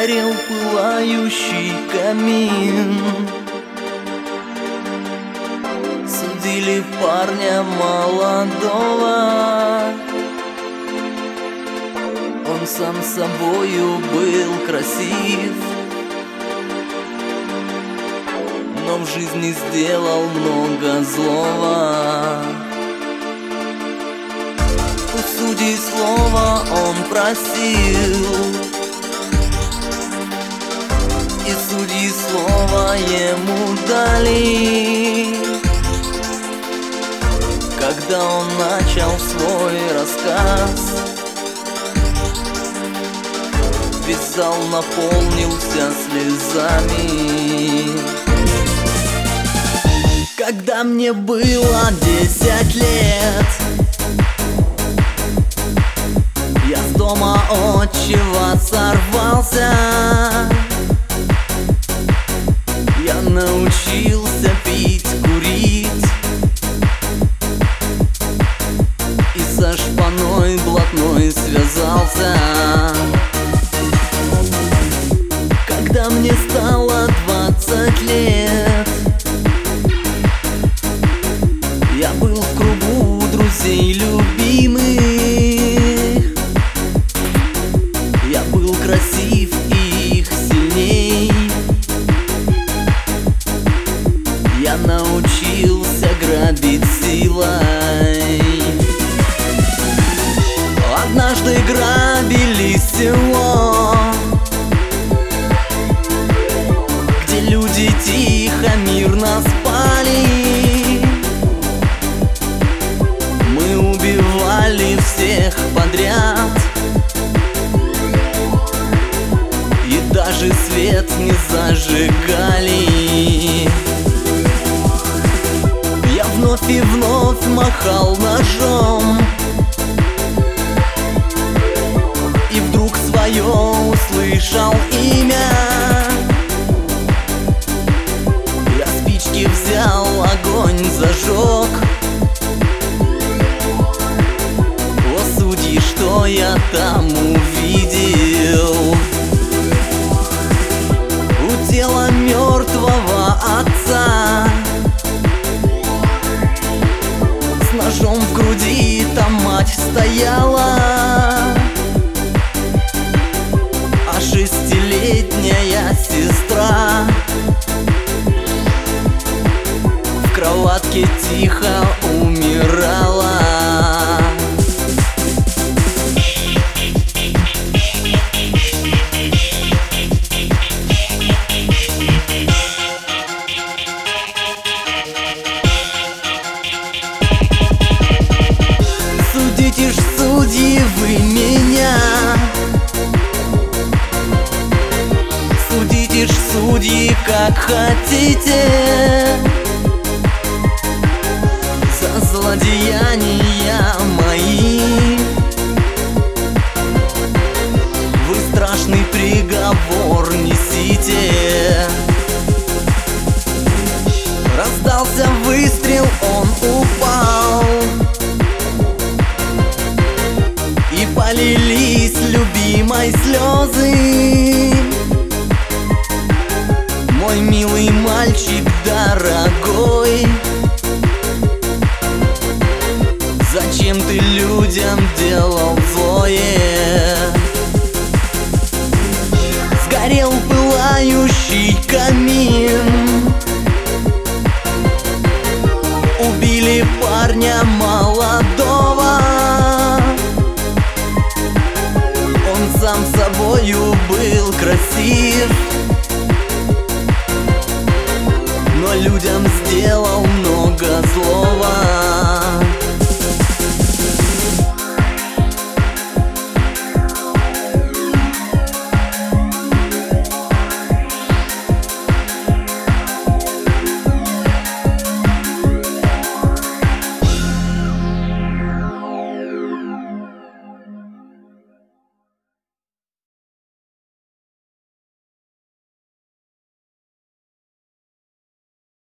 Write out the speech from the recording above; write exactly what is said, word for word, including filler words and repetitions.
Сгорел пылающий камин. Судили парня молодого, он сам собою был красив, но в жизни сделал много злого. У судей слова он просил, и судьи слово ему дали. Когда он начал свой рассказ, весь зал наполнился слезами. Когда мне было десять лет, я с дома отчего сорвался. Я научился пить, курить и со шпаной блатной связался. Когда мне стало двадцать лет, я был в кругу друзей любимых. Я был красив и их сильней. Я научился грабить силой. Однажды грабили село, где люди тихо, мирно спали. Мы убивали всех подряд, и даже свет не зажигали. Я вновь и вновь махал ножом, и вдруг свое услышал имя. Я спички взял, огонь зажег. О, судьи, что я там увидел? У тела мертвого отца, с ножом в груди там мать стояла, а шестилетняя сестра в кроватке тихо умирала. Судите ж, судьи, вы меня, судите ж, судьи, как хотите, за злодеяния мои. Вы страшный приговор несите. Раздался выстрел, он упал, и полились любимой слезы. Мой милый мальчик дорогой, зачем ты людям делал злое? Сгорел пылающий камин, убили парня молодого. Он сам собою был красив, но людям сделал